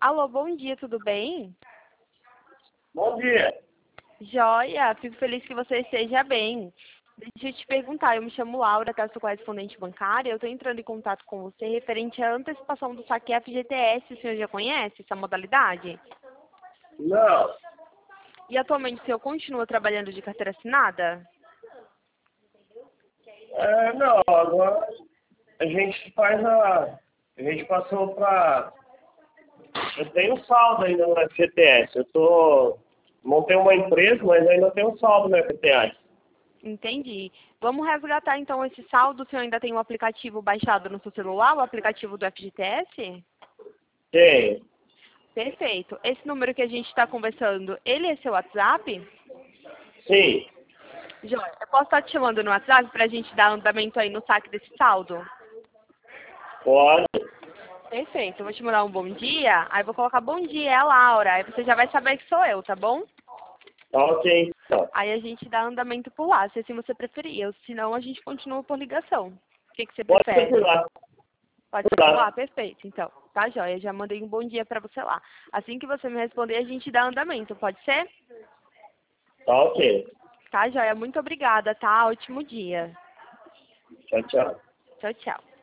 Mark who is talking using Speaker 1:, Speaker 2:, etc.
Speaker 1: Alô, bom dia, tudo bem?
Speaker 2: Bom dia.
Speaker 1: Joia, fico feliz que você esteja bem. Deixa eu te perguntar, eu me chamo Laura, tá? Sou correspondente bancária. Eu estou entrando em contato com você referente à antecipação do saque FGTS. O senhor já conhece essa modalidade?
Speaker 2: Não,
Speaker 1: E atualmente o senhor continua trabalhando de carteira assinada?
Speaker 2: não, agora a gente faz a... A gente passou para... Eu tenho saldo ainda no FGTS. Montei uma empresa, mas ainda tenho saldo no FGTS.
Speaker 1: Entendi. Vamos resgatar então esse saldo. O senhor ainda tem um aplicativo baixado no seu celular, o aplicativo do FGTS?
Speaker 2: Tem.
Speaker 1: Perfeito. Esse número que a gente está conversando, ele é seu WhatsApp?
Speaker 2: Sim,
Speaker 1: Joia, eu posso estar te chamando no WhatsApp para a gente dar andamento aí no saque desse saldo?
Speaker 2: pode.
Speaker 1: Perfeito. Eu vou te mandar um bom dia, aí vou colocar bom dia, é a Laura. Aí você já vai saber que sou eu, tá bom?
Speaker 2: Tá ok, então.
Speaker 1: Aí a gente dá andamento por lá, se assim você preferir. Senão a gente continua por ligação. O que você
Speaker 2: Pode ser por
Speaker 1: prefere?
Speaker 2: lá.
Speaker 1: Pode ser
Speaker 2: Por
Speaker 1: por
Speaker 2: lá.
Speaker 1: lá? Perfeito. Então, tá joia. Já mandei um bom dia para você lá. Assim que você me responder, a gente dá andamento. Pode ser?
Speaker 2: Tá ok.
Speaker 1: Tá joia. Muito obrigada, tá? Ótimo dia.
Speaker 2: Tchau, tchau.
Speaker 1: Tchau, tchau.